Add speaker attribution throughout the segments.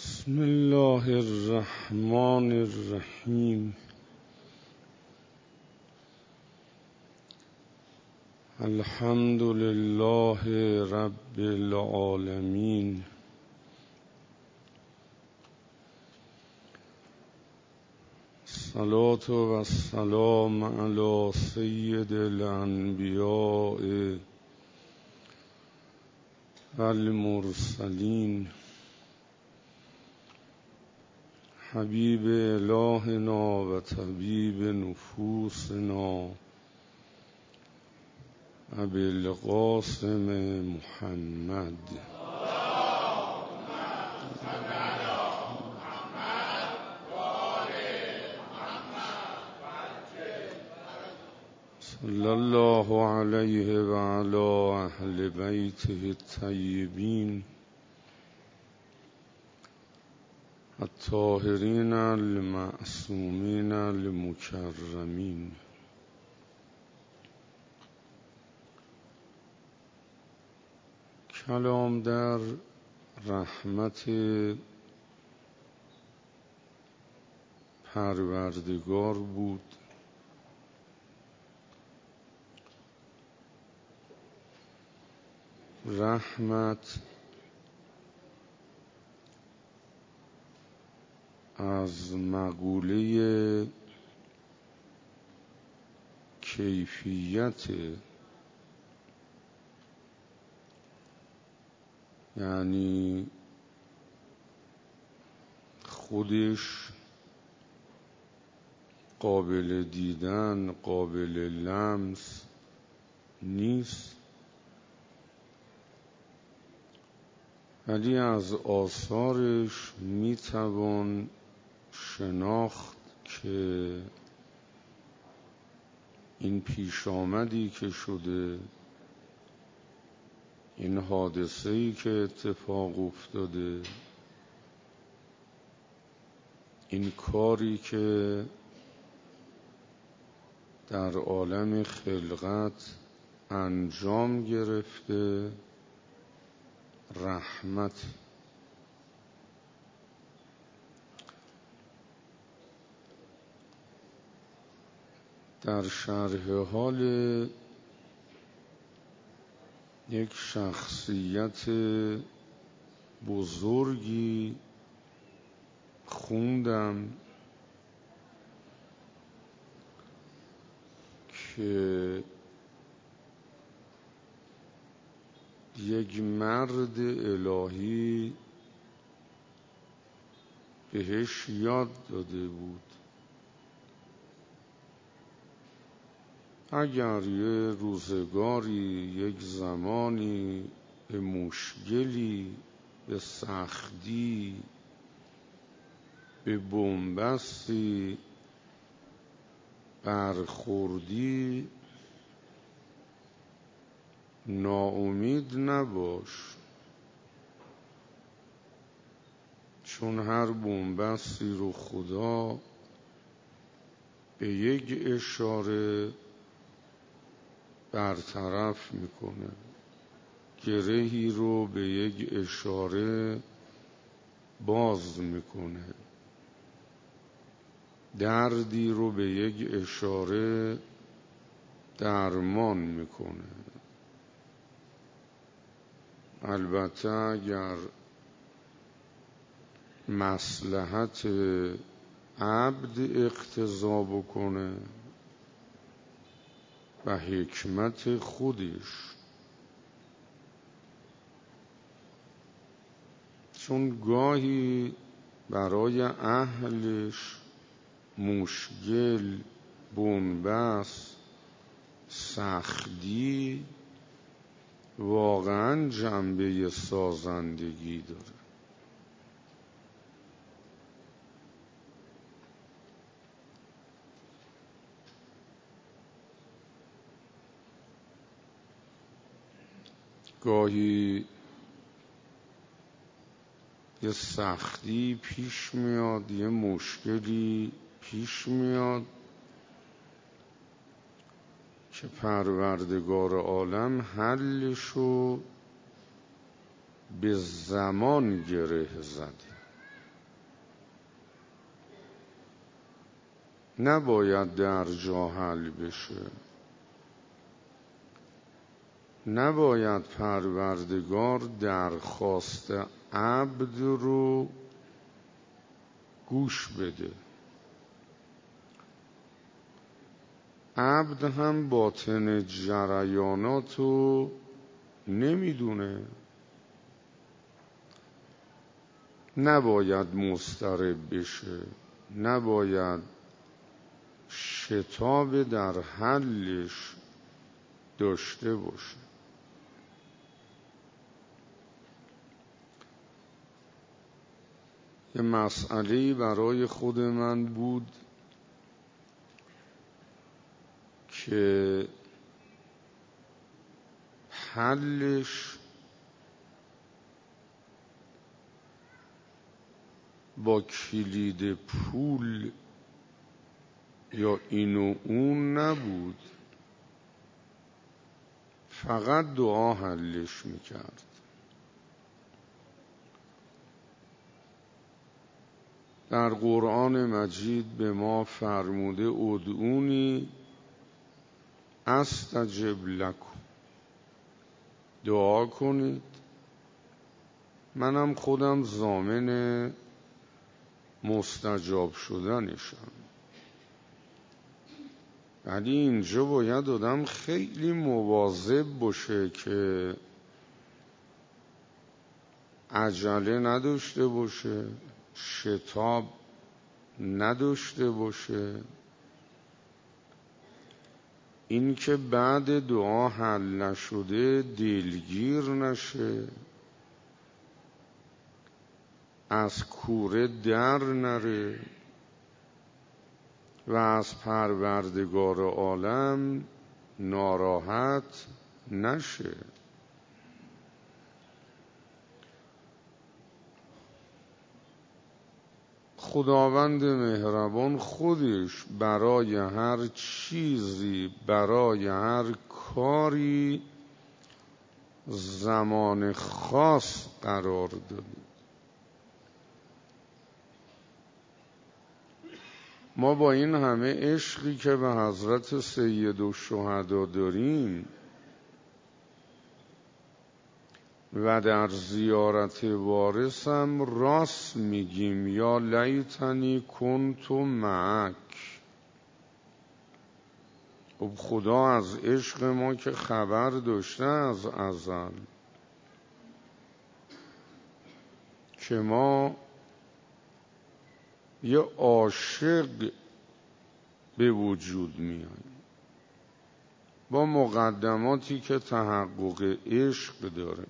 Speaker 1: بسم الله الرحمن الرحیم. الحمد لله رب العالمین. الصلاة و السلام علی سید الانبیاء و المرسلین، حبیب الهنا و طبیب نفوسنا ابی القاسم محمد. صلی الله علیه و علی اهل بیته الطیبین الطاهرین المعصومین المکرمین. کلام در رحمت پروردگار بود. رحمت از مقوله کیفیت، یعنی خودش قابل دیدن، قابل لمس نیست، ولی از آثارش میتوان شناخت که این پیش آمدی که شده، این حادثه‌ای که اتفاق افتاده، این کاری که در عالم خلقت انجام گرفته، رحمت. در شرح حال یک شخصیت بزرگی خوندم که یک مرد الهی بهش یاد داده بود اگر یه روزگاری، یک زمانی به مشکلی، به سختی، به بنبستی برخوردی، ناامید نباش، چون هر بنبستی رو خدا به یک اشاره برطرف میکنه، گرهی رو به یک اشاره باز میکنه، دردی رو به یک اشاره درمان میکنه. البته اگر مصلحت عبد اقتضا بکنه و حکمت خودش، چون گاهی برای اهلش مشکل، بنبست، سختی واقعا جنبه سازندگی داره. گاهی یه سختی پیش میاد، یه مشکلی پیش میاد که پروردگار عالم حلشو به زمان گره زده. نباید در جا حل بشه. نباید پروردگار درخواست عبد رو گوش بده. عبد هم باطن جریاناتو نمیدونه. نباید مضطرب بشه، نباید شتاب در حلش داشته باشه. یه مسئله‌ای برای خود من بود که حلش با کلید پول یا این و اون نبود، فقط دعا حلش میکرد. در قرآن مجید به ما فرموده ادعونی استجب لکم، دعا کنید منم خودم ضامن مستجاب شدنشم. ولی اینجا باید آدم خیلی مواظب باشه که عجله نداشته باشه، شتاب نداشته باشه. این که بعد دعا حل نشده دلگیر نشه، از کوره در نره و از پروردگار عالم ناراحت نشه. خداوند مهربان خودش برای هر چیزی، برای هر کاری زمان خاص قرار داده. ما با این همه عشقی که به حضرت سیدالشهدا داریم و در زیارت وارثم راست میگیم یا لیتنی کنت معک. خب خدا از عشق ما که خبر داشته از ازل که ما یه عاشق به وجود میایم با مقدماتی که تحقق عشق داره.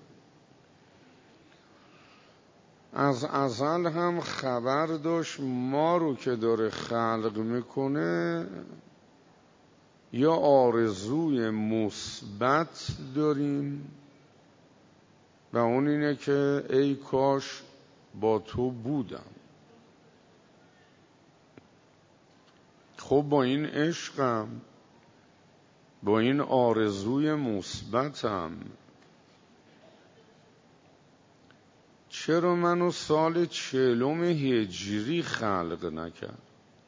Speaker 1: از ازل هم خبر داشت ما رو که داره خلق میکنه یا آرزوی مثبت داریم و اون اینه که ای کاش با تو بودم. خب با این عشقم، با این آرزوی مثبتم، چرا منو سال 40 هجری خلق نکرد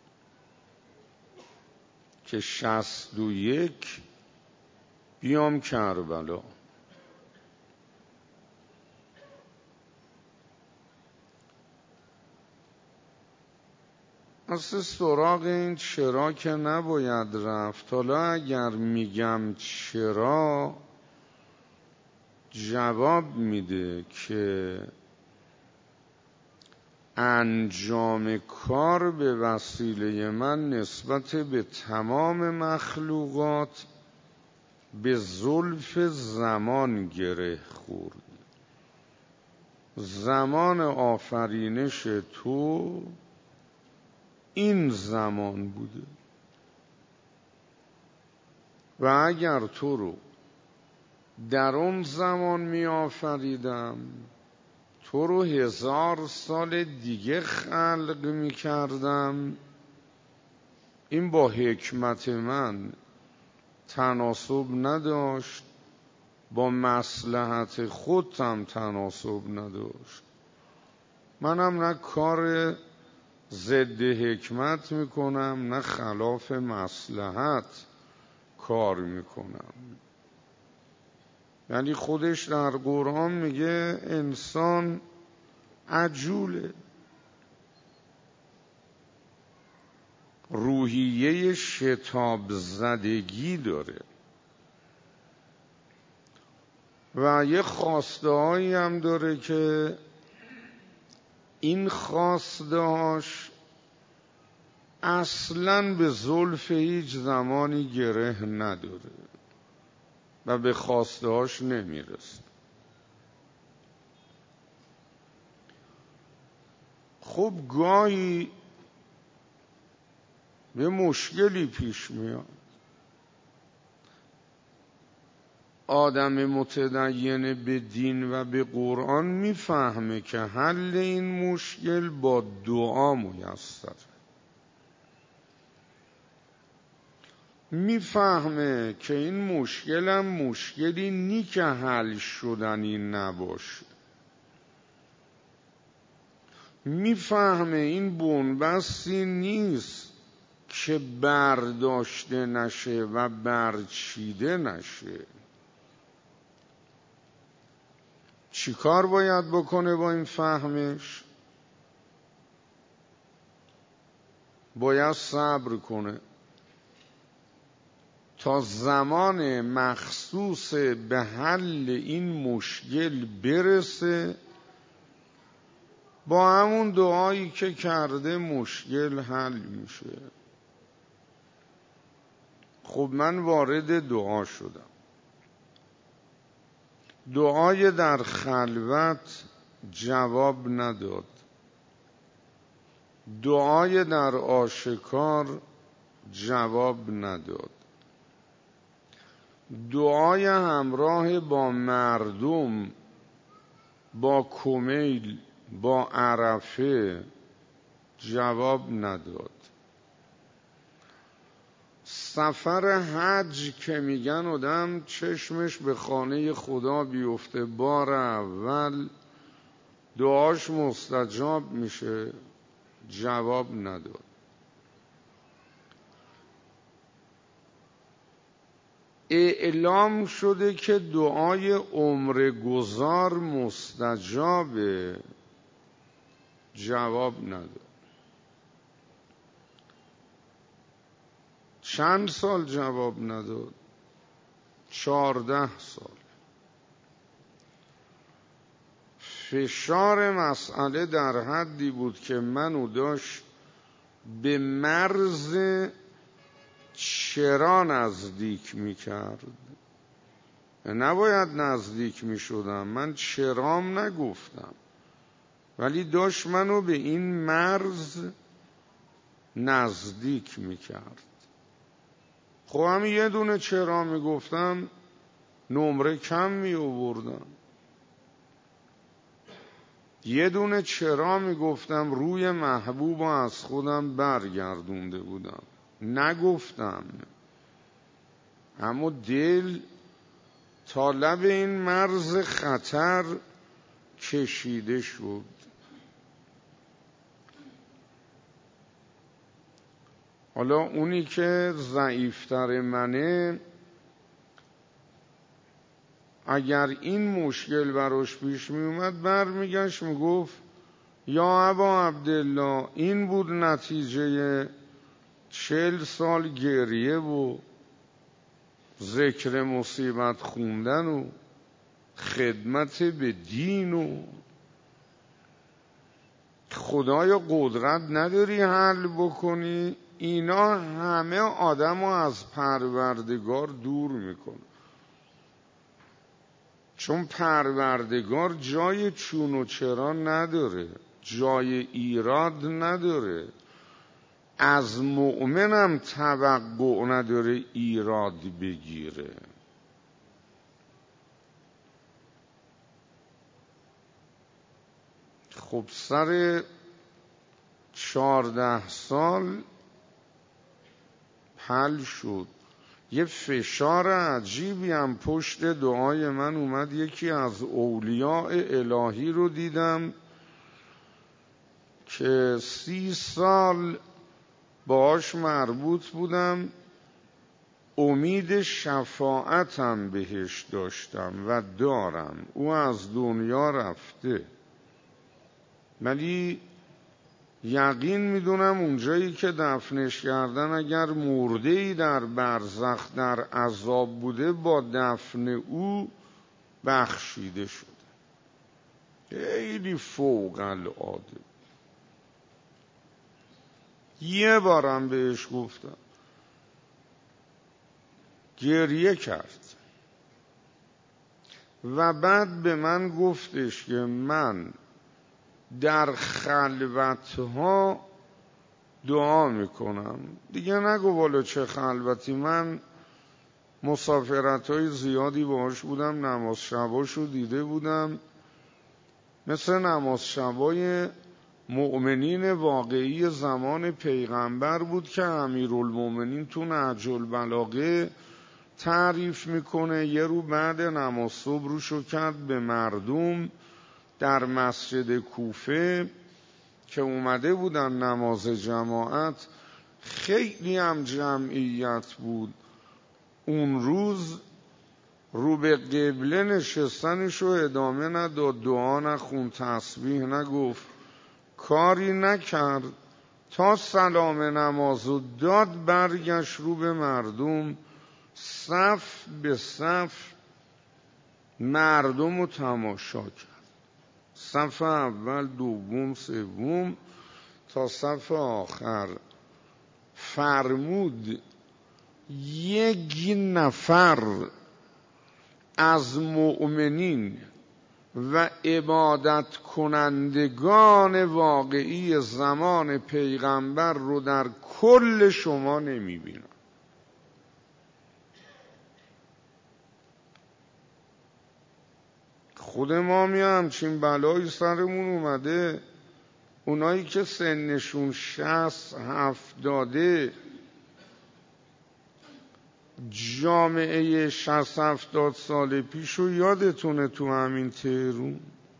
Speaker 1: که 61 بیام کربلا؟ اصلا سراغ این چرا که نباید رفت. حالا اگر میگم چرا جواب میده که انجام کار به وسیله من نسبت به تمام مخلوقات به زلف زمان گره خورد. زمان آفرینش تو این زمان بوده و اگر تو رو در اون زمان می آفریدم تو رو 1000 سال دیگه خلق می کردم، این با حکمت من تناسب نداشت، با مصلحت خودم تناسب نداشت. منم نه کار ضد حکمت میکنم نه خلاف مصلحت کار میکنم. یعنی خودش در قرآن میگه انسان عجوله، روحیه شتاب زدگی داره و یه خواسته هایی هم داره که این خواسته هاش اصلاً به زلف هیچ زمانی گره نداره و به خواسته هاش نمیرسه. خب گاهی به مشکلی پیش میاد، آدم متدین به دین و به قرآن میفهمه که حل این مشکل با دعا میسره، میفهمه که این مشکل هم مشکلی نی که حل شدنی نباشه، میفهمه این بنبستی نیست که برداشته نشه و برچیده نشه. چی کار باید بکنه با این فهمش؟ باید صبر کنه تا زمان مخصوص به حل این مشکل برسه، با همون دعایی که کرده مشکل حل میشه. خب من وارد دعا شدم، دعای در خلوت جواب نداد، دعای در آشکار جواب نداد، دعای همراه با مردم، با کمیل، با عرفه جواب نداد. سفر حج که میگن آدم چشمش به خانه خدا بیفته بار اول دعاش مستجاب میشه، جواب نداد. اعلام شده که دعای عمر گذار مستجابه، جواب نداد. چند سال جواب نداد؟ 14 سال. فشار مسئله در حدی بود که منو داشت به مرز چرا نزدیک میکرد. نباید نزدیک میشدم، من چرام نگفتم، ولی داشت منو به این مرز نزدیک میکرد. خب هم یه دونه چرا میگفتم نمره کم می آوردم، یه دونه چرا میگفتم روی محبوب از خودم برگردونده بودم، نگفتم. اما دل تا لب این مرز خطر کشیده شد. حالا اونی که ضعیفتر منه اگر این مشکل براش پیش می اومد برمیگشت میگفت یا ابا عبدالله این بود نتیجه 40 سال گریه و ذکر مصیبت خوندن و خدمت به دین و خدای قدرت نداری حل بکنی. اینا همه آدمو از پروردگار دور میکنه، چون پروردگار جای چون و چرا نداره، جای ایراد نداره، از مؤمنم توقع نداره ایراد بگیره. خب سر 14 سال حل شد. یه فشار عجیبی هم پشت دعای من اومد. یکی از اولیاء الهی رو دیدم که 30 سال باش مربوط بودم، امید شفاعتم بهش داشتم و دارم. او از دنیا رفته، ولی یقین میدونم اونجایی که دفنش کردن اگر مرده‌ای در برزخ در عذاب بوده، با دفن او بخشیده شده. خیلی فوق العاده. یه بارم بهش گفتم، گریه کرد و بعد به من گفتش که من در خلوتها دعا میکنم. دیگه نگو والا چه خلوتی، من مسافرت‌های زیادی باهاش بودم، نماز شباشو دیده بودم، مثل نماز شبای مؤمنین واقعی زمان پیغمبر بود که امیرالمؤمنین تو نهج البلاغه تعریف میکنه. یه رو بعد نماز صبح روشو کرد به مردم در مسجد کوفه که اومده بودن نماز جماعت، خیلی هم جمعیت بود. اون روز رو به قبله نشستنشو ادامه نداد، دعا نخوند، تسبیح نگفت، کاری نکرد تا سلام نمازو داد، برگشت رو به مردم، صف به صف مردم رو تماشا کرد. صف اول، دوم، سوم تا صف آخر. فرمود یک نفر از مؤمنین و عبادت کنندگان واقعی زمان پیغمبر رو در کل شما نمیبینم. خود ما همچین بلایی سرمون اومده، اونایی که سنشون 60-70 جامعه 60-70 سال پیشو یادتونه تو همین تهرون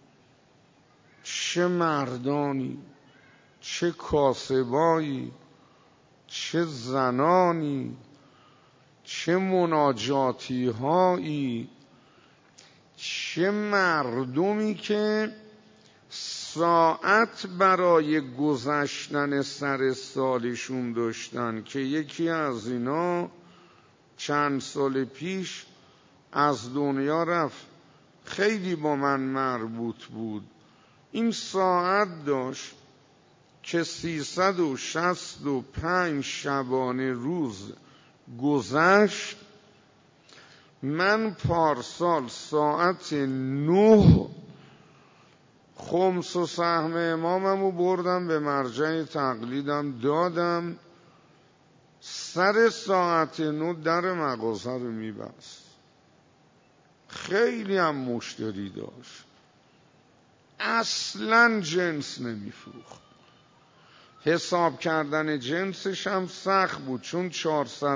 Speaker 1: چه مردانی، چه کاسبایی، چه زنانی، چه مناجاتی هایی، چه مردمی که ساعت برای گذشتن سر سالشون داشتن. که یکی از اینا چند سال پیش از دنیا رفت، خیلی با من مربوط بود. این ساعت داشت که 365 شبانه روز گذشت. من پارسال ساعت 9 خمس و سهم اماممو بردم به مرجع تقلیدم دادم، سر ساعت 9 در مغازه رو میبست. خیلی هم مشتری داشت، اصلا جنس نمیفروخت. حساب کردن جنسش هم سخت بود، چون 400-500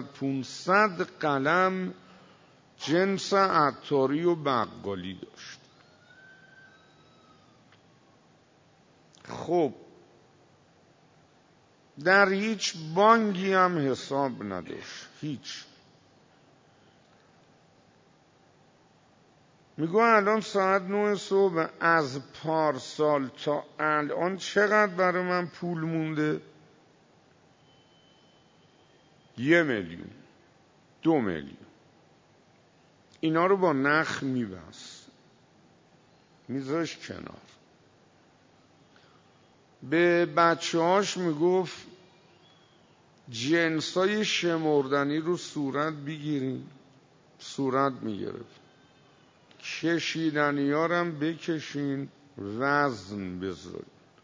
Speaker 1: قلم جنس عطاری و بقالی داشت. خب در هیچ بانکی هم حساب نداشت، هیچ. میگو الان ساعت 9 صبح، از پارسال تا الان چقدر برای من پول مونده؟ 1 میلیون، 2 میلیون. اینا رو با نخ میبست، میذاش کنار. به بچه هاش میگفت جنسای شمردنی رو صورت بگیرین، صورت میگرفت. کشیدنی ها رو هم بکشین، وزن بذارین.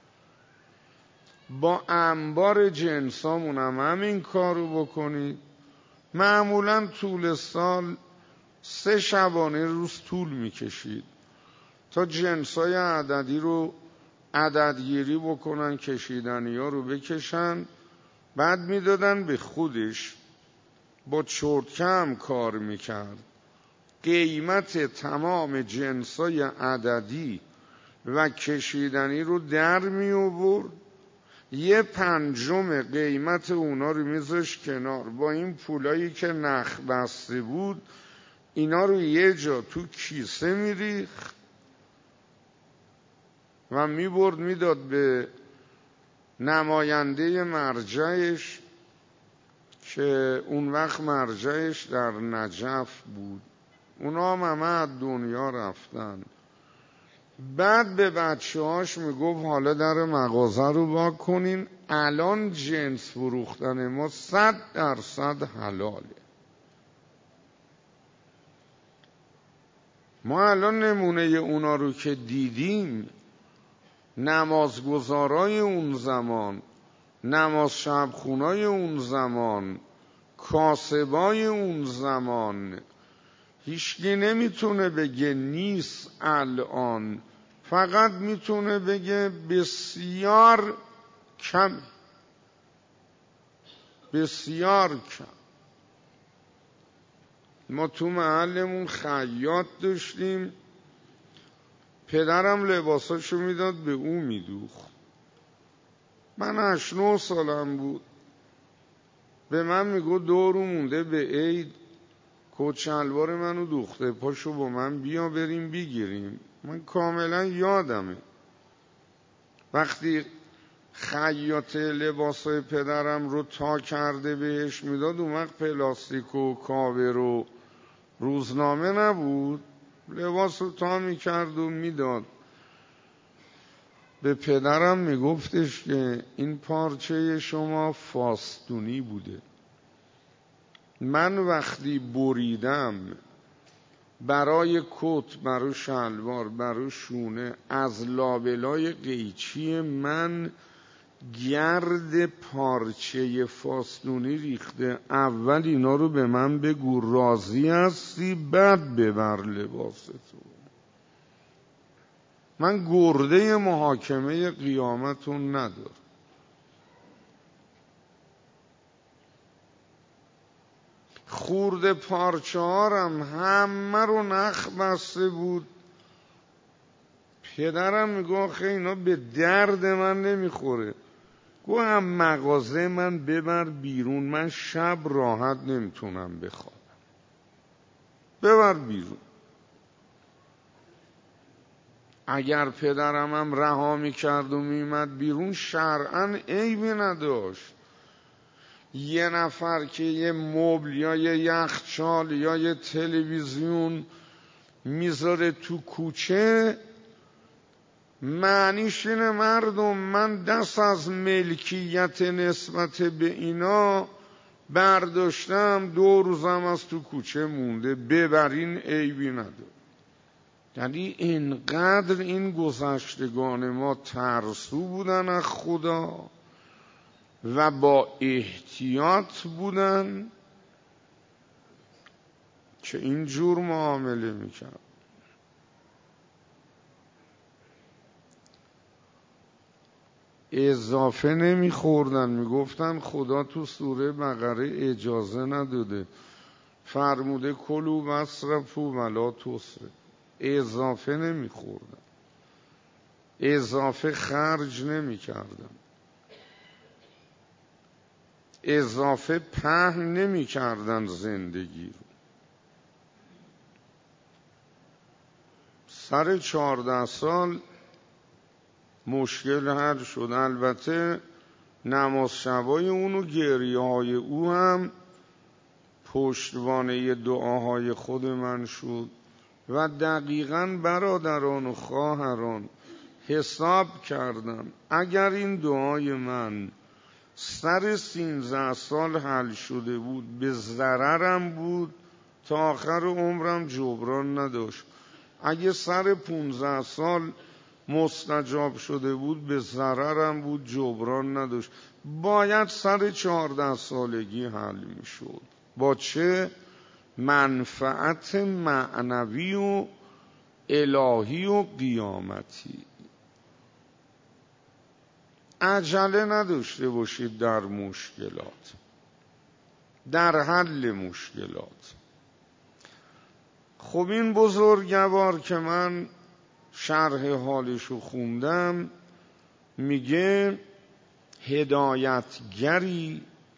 Speaker 1: با انبار جنسامون هم همین کارو بکنید. معمولا طول سال 3 شبانه روز طول میکشید تا جنسای عددی رو عددگیری بکنن، کشیدنی ها رو بکشن، بعد میدادن به خودش. با چرتکه هم کار میکرد، قیمت تمام جنسای عددی و کشیدنی رو در می آورد، 1/5 قیمت اونا رو میذاش کنار، با این پولایی که نخ بسته بود اینا رو یه جا تو کیسه میریخت و میبرد میداد به نماینده مرجعش که اون وقت مرجعش در نجف بود. اونا هم همه از دنیا رفتن. بعد به بچه هاش میگفت حالا در مغازه رو وا کنین، الان جنس فروختن ما 100% حلاله. ما الان نمونه اونا رو که دیدیم، نمازگزارای اون زمان، نماز شبخونای اون زمان، کاسبای اون زمان، هیچکی نمیتونه بگه نیست الان، فقط میتونه بگه بسیار کم، بسیار کم. ما تو محلمون خیاط داشتیم، پدرم لباساشو میداد به او میدوخت. من 8-9 سالم بود، به من میگو دورو مونده به عید کت شلوار منو دوخته، پاشو با من بیا بریم بگیریم. من کاملا یادمه وقتی خیاط لباسای پدرم رو تا کرده بهش میداد، اون وقت پلاستیک و کاور و روزنامه نبود، لباس رو تا میکرد و میداد. به پدرم میگفتش که این پارچه شما فاستونی بوده. من وقتی بریدم برای کت، برای شلوار، برای شونه، از لابلای قیچی من گرد پارچه فاستونی ریخته. اول اینا رو به من بگو راضی هستی، بعد ببر لباستو. من گرده محاکمه قیامتون ندارم. خورده پارچه هارم همه رو نخ بسته بود. پدرم میگه آخه اینا به درد من نمیخوره. گو هم مغازه من ببر بیرون، من شب راحت نمیتونم بخوابم، ببر بیرون. اگر پدرم هم رها میکرد و میمد بیرون شرعاً عیبی نداشت. یه نفر که یه مبل یا یه یخچال یا یه تلویزیون میذاره تو کوچه، معنیش اینه مردم من دست از ملکیت نسبت به اینا برداشتم، 2 روزم از تو کوچه مونده، ببرین عیبی نداره. یعنی اینقدر این گذشتگان ما ترسو بودن از خدا و با احتیاط بودن که اینجور معامله میکرد. اضافه نمیخوردن، میگفتن خدا تو سوره بقره اجازه نداده، فرموده کلوا واسرفوا ولا تسرفوا. اضافه نمیخوردن، اضافه خرج نمیکردن، اضافه پهن نمیکردن زندگی رو. سر 14 سال مشکل حل شد. البته نماز شبای اون و گریه های او هم پشتوانه دعاهای خود من شد. و دقیقاً برادران و خواهران حساب کردم اگر این دعای من سر 13 سال حل شده بود، به ضررم بود، تا آخر عمرم جبران نداشت. اگه سر 15 سال مستجاب شده بود، به ضررم بود، جبران نداشت. باید سر 14 سالگی حل می شد. با چه منفعت معنوی و الهی و قیامتی. عجله نداشته باشید در مشکلات، در حل مشکلات. خب این بزرگوار که من شرح حالشو خوندم، میگه هدایتگری،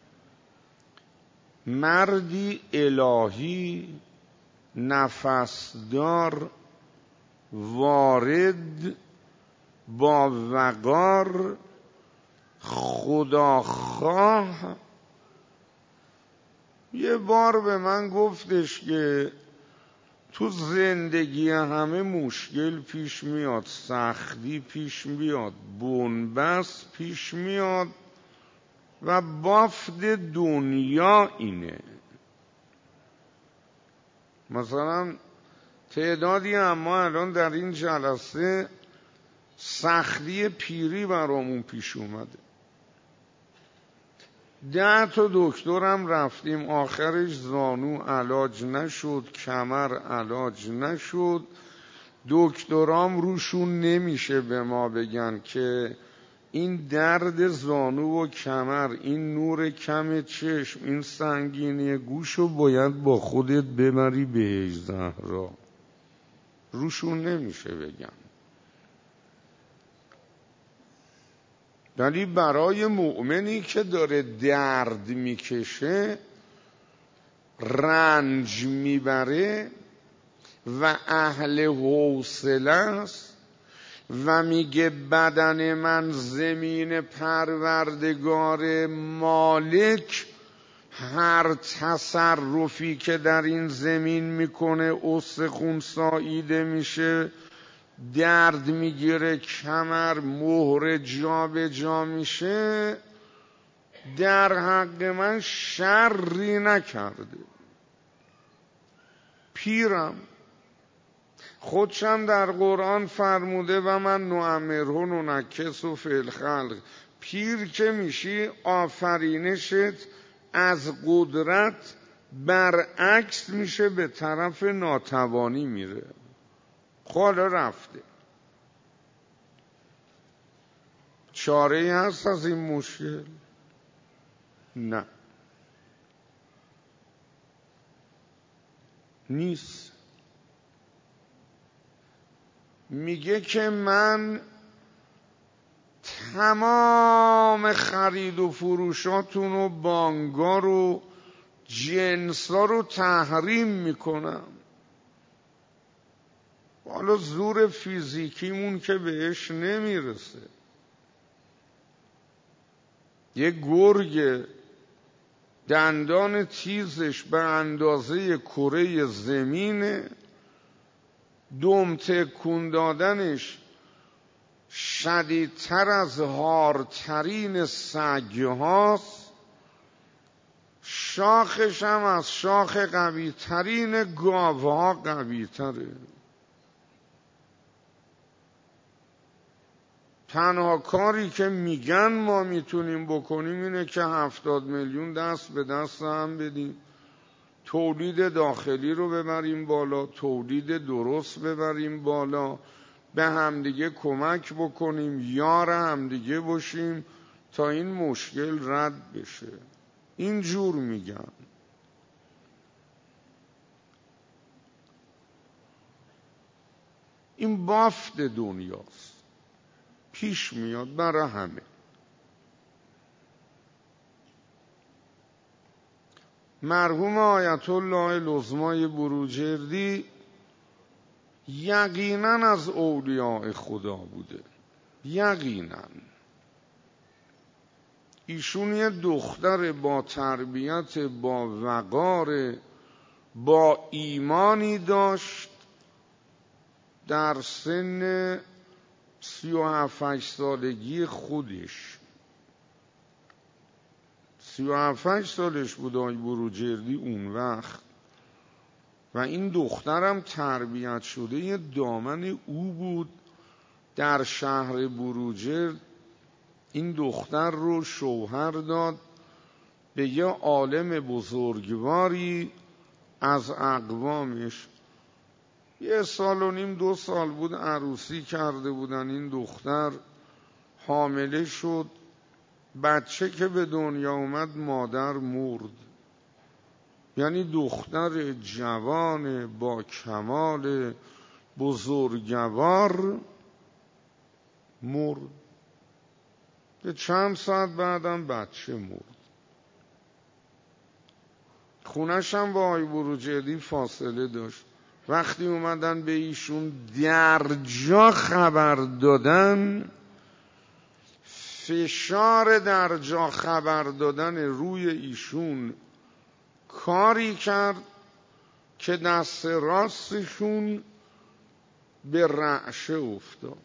Speaker 1: مردی الهی نفسدار، وارد، با وقار، خداخواه. یه بار به من گفتش که تو زندگی همه مشکل پیش میاد، سختی پیش میاد، بنبست پیش میاد و بافت دنیا اینه. مثلا تعدادی اما الان در این جلسه سختی پیری برامون پیش اومده. 10 تا دکترم رفتیم، آخرش زانو علاج نشد، کمر علاج نشد. دکترام روشون نمیشه به ما بگن که این درد زانو و کمر، این نور کم چشم، این سنگینی گوشو باید با خودت ببری بهشت زهرا. روشون نمیشه بگن. ولی برای مؤمنی که داره درد میکشه، رنج میبره و اهل حوصله است و میگه بدن من زمین پروردگار مالک، هر تصرفی که در این زمین میکنه استخون ساییده میشه، درد میگیره، کمر مهر جا به جا میشه، در حق من شری نکرده. پیرم خودشم در قرآن فرموده و من نعمره ننکسه فی الخلق. پیر که میشی آفرینشت از قدرت برعکس میشه، به طرف ناتوانی میره. حالا رفته. چاره‌ای هست از این مشکل؟ نه، نیست. میگه که من تمام خرید و فروشاتون و بانگا رو جنسا رو تحریم میکنم. حالا زور فیزیکیمون که بهش نمیرسه. یه گرگ دندان تیزش به اندازه کره زمینه، دم تکون دادنش شدیدتر از هارترین سگ هاست، شاخش هم از شاخ قوی ترین گاو ها قوی تره. تنها کاری که میگن ما میتونیم بکنیم اینه که 70 میلیون دست به دست هم بدیم، تولید داخلی رو ببریم بالا، تولید درست ببریم بالا، به همدیگه کمک بکنیم، یار همدیگه باشیم تا این مشکل رد بشه. اینجور میگن. این بافت دنیاست، پیش میاد برای همه. مرحوم آیت الله العظمای بروجردی یقینا از اولیاء خدا بوده، یقینا. ایشون یه دختر با تربیت، با وقار، با ایمانی داشت. در سن 37 سالگی خودش، 37 سالش بود آقای بروجردی اون وقت، و این دخترم تربیت شده یه دامن او بود. در شهر بروجرد این دختر رو شوهر داد به یه عالم بزرگواری از اقوامش. 1.5 سال 2 سال بود عروسی کرده بودن. این دختر حامله شد. بچه که به دنیا اومد مادر مرد. یعنی دختر جوان با کمال بزرگوار مرد. که چند ساعت بعدم بچه مرد. خونش هم با آقای بروجردی فاصله داشت. وقتی اومدن به ایشون در جا خبر دادن، فشار در جا خبر دادن روی ایشون کاری کرد که دست راستشون به رعشه افتاد.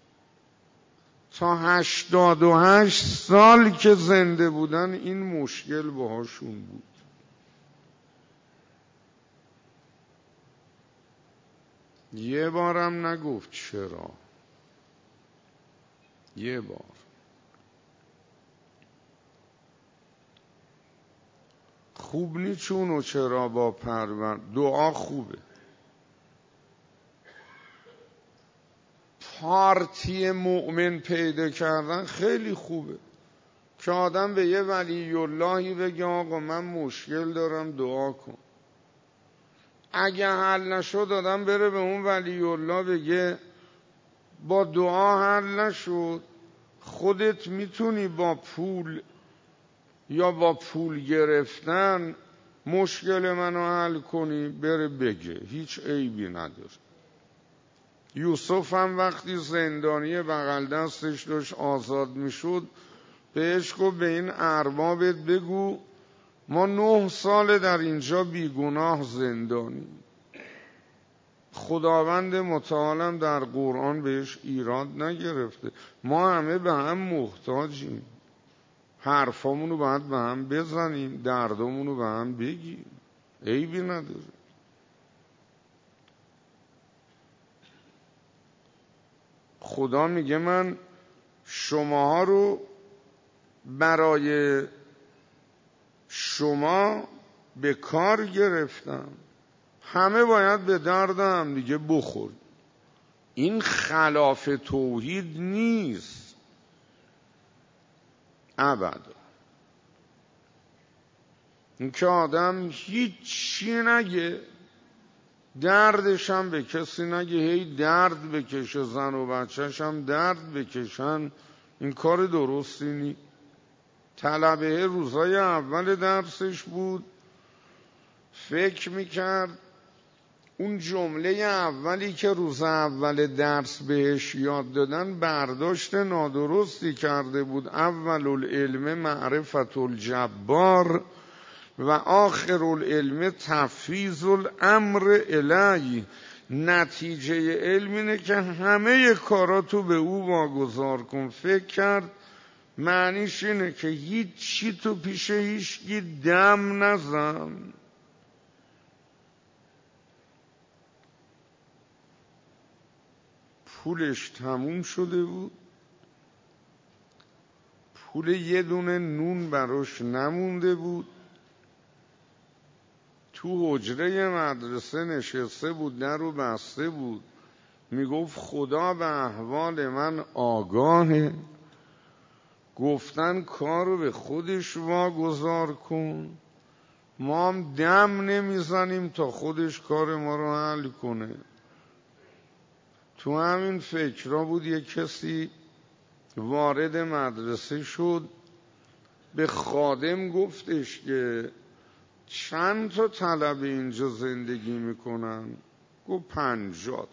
Speaker 1: تا 88 سال که زنده بودن این مشکل باهاشون بود. یه بارم نگفت چرا. یه بار خوب نی چون و چرا با پرور. دعا خوبه. پارتی مؤمن پیدا کردن خیلی خوبه که آدم به یه ولی اللهی بگه آقا من مشکل دارم دعا کن. اگه حل نشد آدم بره به اون ولی الله بگه با دعا حل نشد، خودت میتونی با پول یا با پول گرفتن مشکل منو حل کنی، بره بگه، هیچ عیبی نداره. یوسف هم وقتی زندانی بغل دستش داشت آزاد میشد بهش گفت به این اربابت بگو ما 9 سال در اینجا بیگناه زندانیم. خداوند متعالم در قرآن بهش ایراد نگرفته. ما همه به هم محتاجیم، حرفامونو باید به هم بزنیم، دردامونو به هم بگیم، عیبی نداره. خدا میگه من شماها رو برای شما به کار گرفتم، همه باید به درد هم دیگه بخور. این خلاف توحید نیست ابدا. این که آدم هیچی نگه، دردش هم به کسی نگه، هی درد بکشه، زن و بچهش هم درد بکشن، این کار درستی نی. طلبه روزای اول درسش بود، فکر میکرد اون جمله اولی که روز اول درس بهش یاد دادن برداشت نادرستی کرده بود. اول العلم معرفت الجبار و آخر العلم تفویض الامر الیه. نتیجه علم اینه که همه کاراتو به او واگذار کن. فکر کرد معنیش اینه که هیچی تو پیش هیچکی دم نزن. پولش تموم شده بود، پول یه دونه نون براش نمونده بود. تو حجره مدرسه نشسته بود، در رو بسته بود، میگفت خدا به احوال من آگاهه، گفتن کارو به خودش واگذار کن، ما هم دم نمیزنیم تا خودش کار ما رو حل کنه. تو همین فکرها بود یک کسی وارد مدرسه شد، به خادم گفتش که چند تا طلبه اینجا زندگی میکنن؟ گفت 50.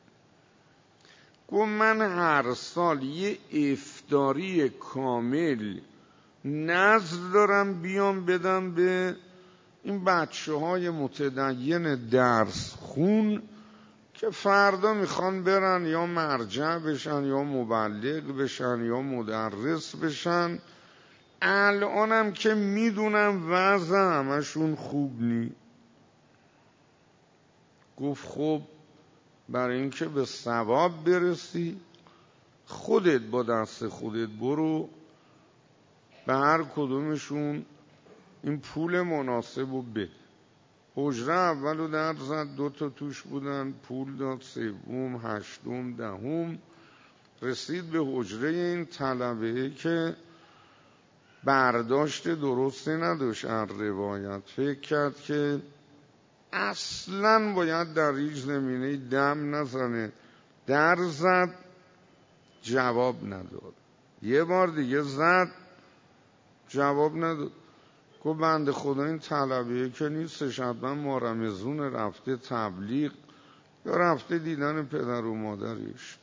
Speaker 1: گفت من هر سال یه افطاری کامل نذر دارم بیام بدم به این بچه های متدین درس خون که فردا میخوان برن یا مرجع بشن یا مبلغ بشن یا مدرس بشن. الانم که میدونم وضع همشون خوب نی. گفت خب برای اینکه به ثواب برسی خودت با دست خودت برو به هر کدومشون این پول مناسب رو بده. حجره اولو در زد، 2 تا توش بودن، پول داد، 3م 8م 10م. رسید به حجره این طلبه که برداشت درستی نداشت از روایت. فکر کرد که اصلاً باید در هیچ زمینه دم نزنه. در زد، جواب نداد. یه بار دیگه زد، جواب نداد. گفت بنده خدا این طلبه که نیستش، حتما مارمزون رفته تبلیغ یا رفته دیدن پدر و مادرش.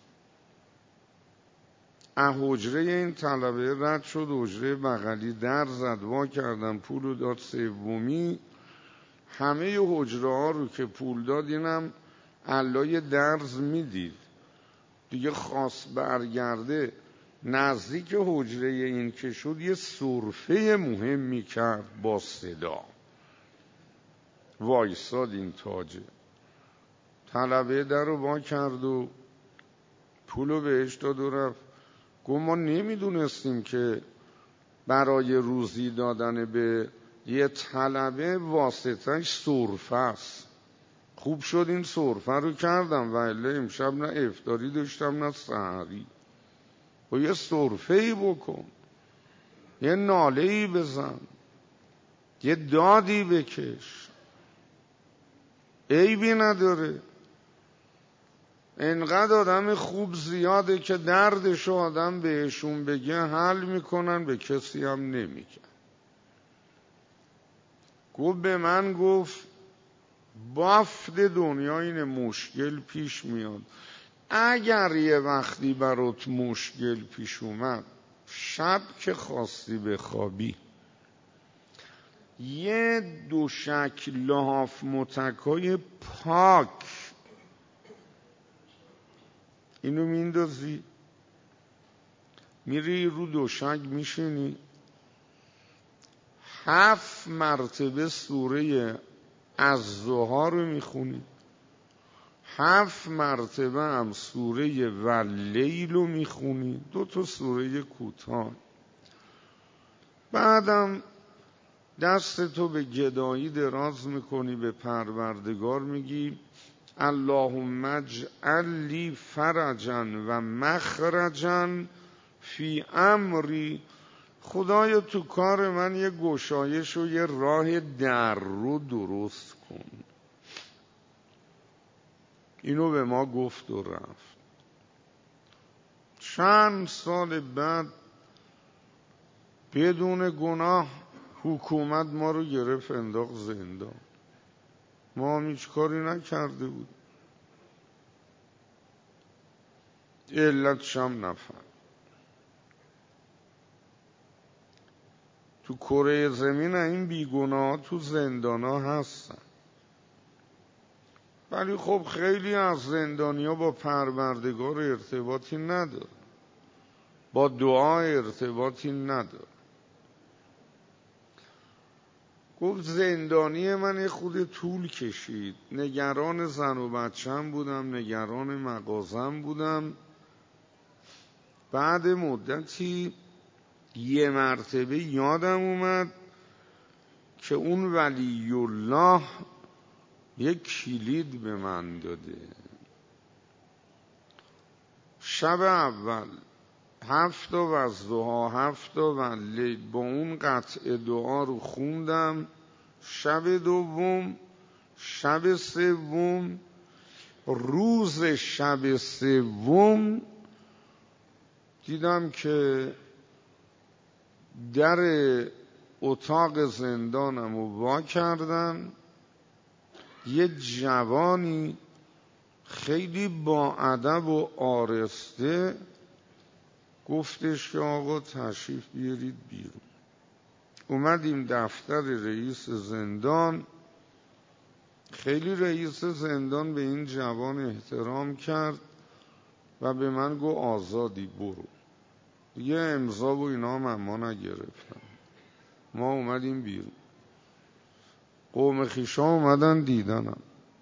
Speaker 1: حجره این طلبه رد شد، حجره بغلی در زد، وا کردن، پولو داد. سومی همه حجره ها رو که پول داد اینم علای درز میدید دیگه. خواست برگرده نزدیک حجره این که شد، یه سرفه مهمی کرد با صدا. وایساد این تاجه. طلبه در رو وا کرد و پولو بهش داد و رفت. گفت ما نمیدونستیم که برای روزی دادن به یه طلبه واسطهش سرفه است. خوب شد این سرفه رو کردم و الا امشب نه افطاری داشتم نه سحری. و یه سرفه‌ای بکن، یه ناله‌ای بزن، یه دادی بکش، عیبی نداره. اینقدر آدم خوب زیاده که دردشو آدم بهشون بگه حل میکنن، به کسی هم نمیگن. گفت به من گفت بافت دنیا این مشکل پیش میاد. اگر یه وقتی برات مشکل پیش اومد، شب که خواستی بخوابی، یه دوشک لحاف متکای پاک اینو میندازی، میری رو دوشک میشینی، 7 مرتبه سوره الضحی رو میخونی، 7 مرتبه هم سوره واللیل رو میخونی، 2 سوره کوتاه. بعدم دستتو به گدایی دراز میکنی، به پروردگار میگی اللهم اجعل لی فرجا و مخرجا فی امری. خدایا تو کار من یه گشایش و یه راه در رو درست کن. اینو به ما گفت و رفت. چند سال بعد بدون گناه حکومت ما رو گرفت انداخت زندان. ما هم هیچ کاری نکرده بود. علتش هم نفهم. تو کره زمین این بیگناه تو زندان ها هستن، ولی خب خیلی از زندانی ها با پروردگار ارتباطی نداره، با دعا ارتباطی نداره. گفت زندانی من خود طول کشید، نگران زن و بچم بودم، نگران مغازم بودم. بعد مدتی یه مرتبه یادم اومد که اون ولی الله یک کلید به من داده. شب اول 7 والضحی 7 واللیل با اون قطع دعا رو خوندم. شب دوم، شب سوم، روز شب سوم دیدم که در اتاق زندانم رو وا کردن. یه جوانی خیلی با ادب و آرسته گفتش که آقا تشریف بیارید بیرون. اومدیم دفتر رئیس زندان. خیلی رئیس زندان به این جوان احترام کرد و به من گفت آزادی برو. یه امضا و اینا هم ما نگرفتن. ما اومدیم بیرون. قوم خویشا اومدن دیدنم.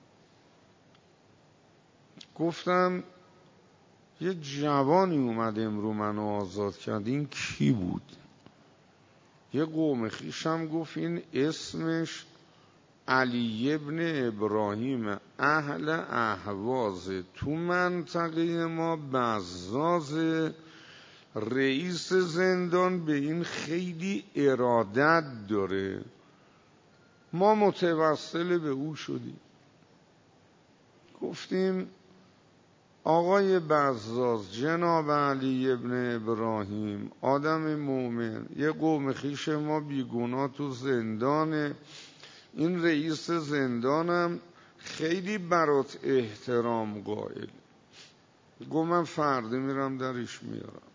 Speaker 1: گفتم یه جوانی اومد امرو منو آزاد کرد، این کی بود؟ یه قوم خویشم گفت این اسمش علی ابن ابراهیم اهل اهواز، تو منطقه ما بزاز. رئیس زندان به این خیلی ارادت داره. ما متوسل به او شدیم. گفتیم آقای بزاز، جناب علی ابن ابراهیم، آدم مومن، یه قوم خویش ما بیگناه تو زندانه، این رئیس زندانم خیلی برات احترام قائل. گفت من فردا میرم درش میارم.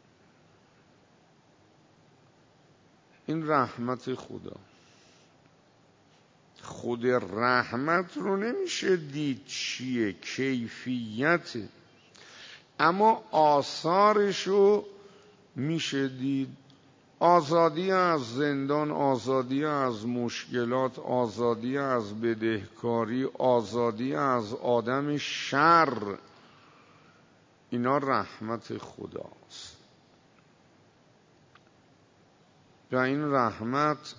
Speaker 1: این رحمت خدا. خود رحمت رو نمیشه دید چیه، کیفیت، اما آثارش رو میشه دید. آزادی از زندان، آزادی از مشکلات، آزادی از بدهکاری، آزادی از آدم شر، اینا رحمت خداست. و این رحمت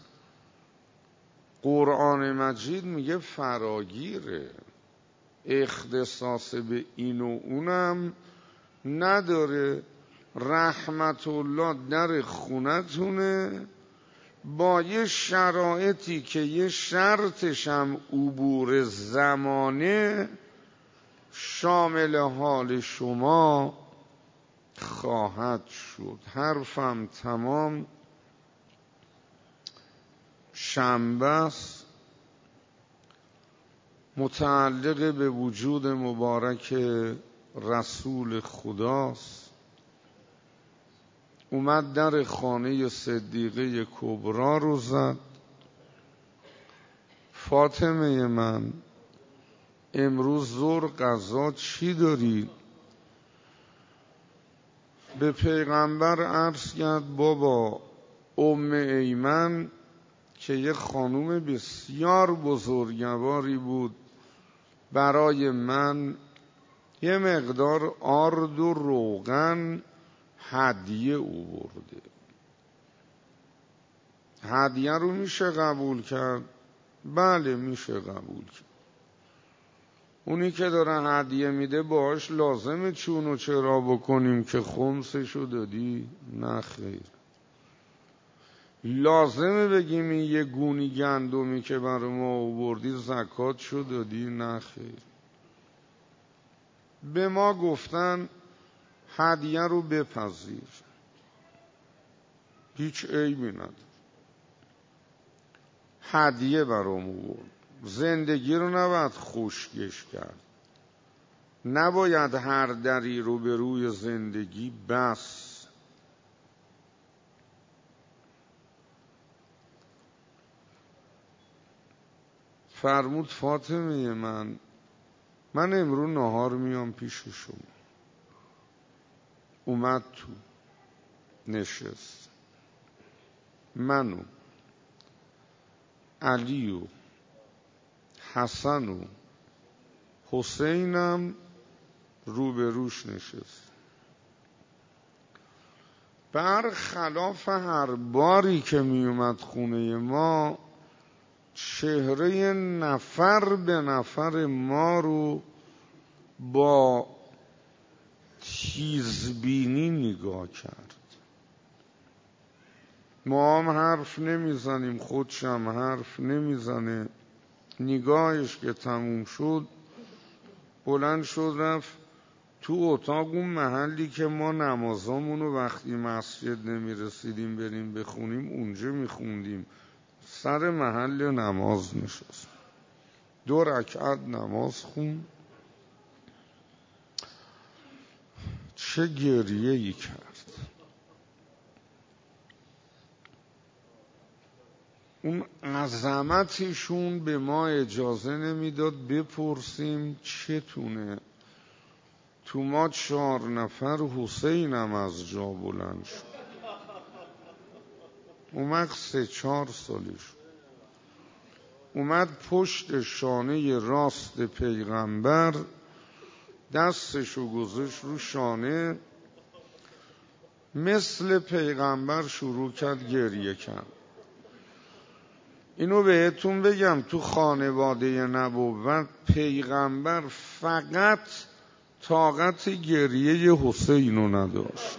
Speaker 1: قرآن مجید میگه فراگیره، اختصاص به این و اونم نداره. رحمت الله در خونتونه با یه شرایطی که یه شرطش هم عبور زمانه، شامل حال شما خواهد شد. حرفم تمام. شنبه است، متعلق به وجود مبارک رسول خداست. اومد در خانه صدیقه کبرا رو زد. فاطمه من، امروز ظهر غذا چی داری؟ به پیغمبر عرض کرد بابا ام ایمن که یه خانوم بسیار بزرگواری بود، برای من یه مقدار آرد و روغن هدیه آورده. هدیه رو میشه قبول کرد؟ بله میشه قبول کرد. اونی که داره هدیه میده باش لازمه چون و چرا بکنیم که خمسشو دادی؟ نه خیر. لازمه بگیم این یه گونی گندمی که برای ما آوردی زکات شو دادی؟ نه خیر. به ما گفتن هدیه رو بپذیر، هیچ عیبی نداره. هدیه برام آورد. زندگی رو نباید خشکش کرد، نباید هر دری رو به روی زندگی بس. فرمود فاطمه من امروز نهار میام پیش شما. اومد تو نشست. من و علی و حسن و حسینم روبروش نشست. برخلاف هر باری که می اومد خونه ما، چهره نفر به نفر ما رو با تیزبینی نگاه کرد. ما هم حرف نمیزنیم، خودشم حرف نمیزنه. نگاهش که تموم شد بلند شد رفت تو اتاق، اون محلی که ما نمازامونو وقتی مسجد نمیرسیدیم بریم بخونیم اونجا میخوندیم. سر محل نماز نشست، 2 رکعت نماز خون. چه گریه‌ای کرد. اون عظمتشون به ما اجازه نمیداد بپرسیم چتونه. تو ما 4 نفر حسینم از جا بلند شد. اومد 3-4 سالش، اومد پشت شانه راست پیغمبر، دستشو گذاشت رو شانه، مثل پیغمبر شروع کرد گریه کرد. اینو بهتون بگم تو خانواده نبوت پیغمبر فقط طاقت گریه حسینو نداشت،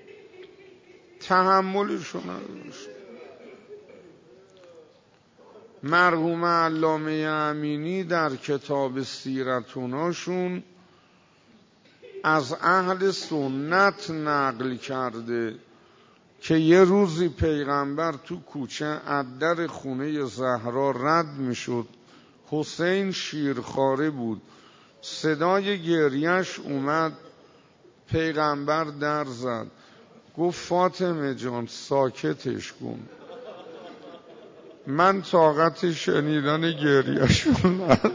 Speaker 1: تحملشو نداشت. مرحوم علامه امینی در کتاب سیرتوناشون از اهل سنت نقل کرده که یه روزی پیغمبر تو کوچه از در خونه زهرا رد میشد. حسین شیرخواره بود، صدای گریش اومد، پیغمبر در زد، گفت فاطمه جان ساکتش کن، من طاقت شنیدن گریه‌شون ندارم.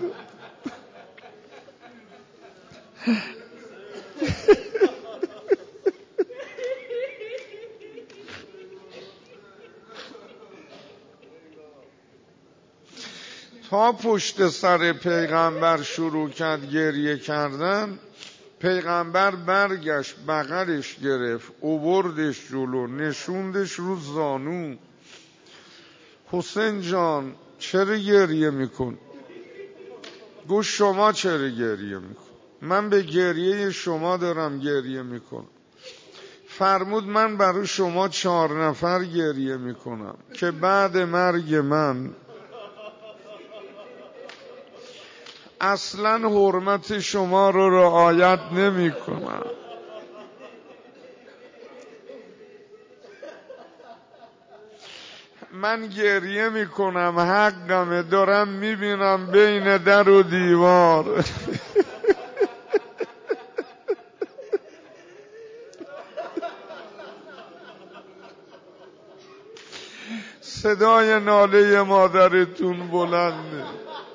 Speaker 1: تا پشت سر پیغمبر شروع کرد گریه کردن، پیغمبر برگشت بغلش گرفت، اووردش جلو، نشوندش رو زانو. حسین جان چرا گریه میکن؟ گفت شما چرا گریه میکن؟ من به گریه شما دارم گریه میکنم. فرمود من برای شما 4 نفر گریه میکنم که بعد مرگ من اصلا حرمت شما رو رعایت نمی کنم. من گریه می کنم، حقمه، دارم می بینم بین در و دیوار صدای ناله مادرتون بلنده،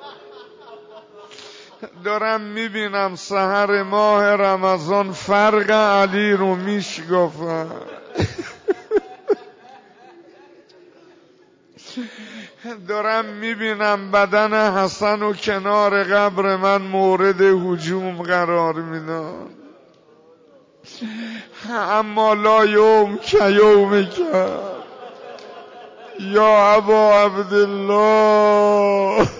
Speaker 1: دارم میبینم سحر ماه رمضان فرق علی رو میشکافم، دارم میبینم بدن حسن و کنار قبر من مورد هجوم قرار میدن، اما لا یوم که یوم کرد یا ابا عبدالله.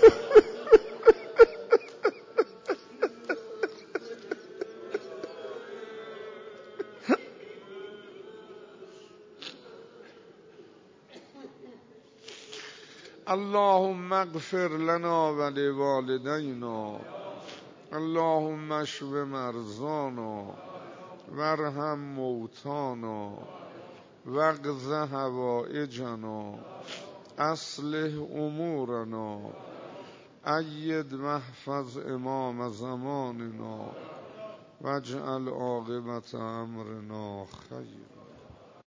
Speaker 1: اللهم اغفر لنا ولوالدینا، اللهم اشف مرضانا وارحم موتانا واقض حوائجنا اصلح امورنا اید محفظ امام زماننا واجعل عاقبت امرنا خیر.